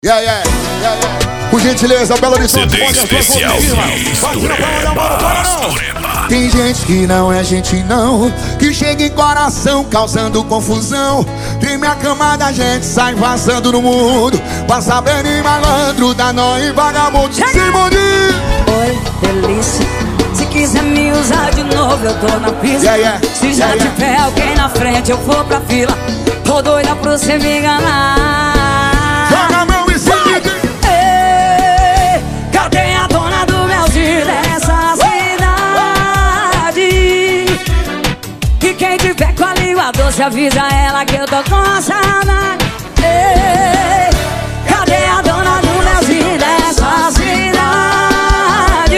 Por gentileza, Belo Horizonte, CD especial Tem gente que não é gente não, que chega em coração causando confusão. Tem minha camada, gente sai vazando no mundo. Passa bem em malandro, dá nó em vagabundo. Simone! Oi, delícia. Se quiser me usar de novo, eu tô na pista. Se já tiver alguém na frente, eu vou pra fila. Tô doida pra você me enganar. Joga a mão e se Ei, cadê a dona do melzinho dessa cidade? E quem tiver com a língua doce, avisa ela que eu tô com saudade. Ei, cadê a dona do melzinho dessa cidade?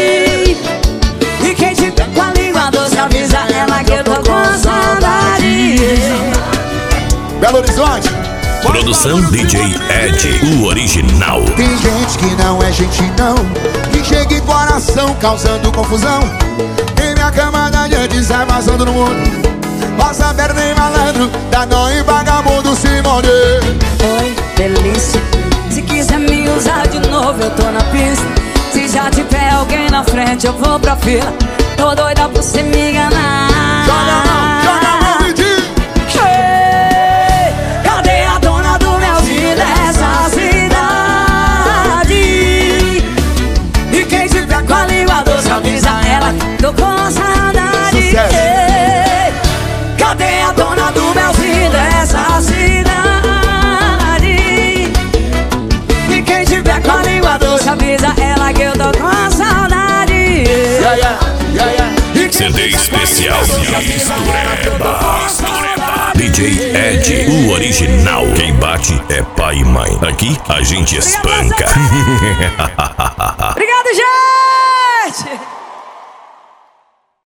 E quem tiver com a língua doce, avisa ela que eu tô com saudade. Belo Horizonte. Produção DJ Ed, o original. Tem gente que não é gente não, que chega em coração causando confusão. Tem minha camada, gente sai vazando no mundo. Passa perna em malandro, dá nó em vagabundo. Simone! Oi, delícia. Se quiser me usar de novo, eu tô na pista. Se já tiver alguém na frente, eu vou pra fila. Tô doida pra você me enganar. Joga a mão e diz. Cadê a dona do melzinho dessa cidade? E quem tiver com a língua doce, avisa ela que tô com saudade. Ei, cadê a dona do melzinho dessa cidade? E quem tiver com a língua doce, avisa ela que eu tô com saudade. CD especial DJ Ed, o original. Quem bate é pai e mãe. Aqui a gente espanca. Obrigado, gente!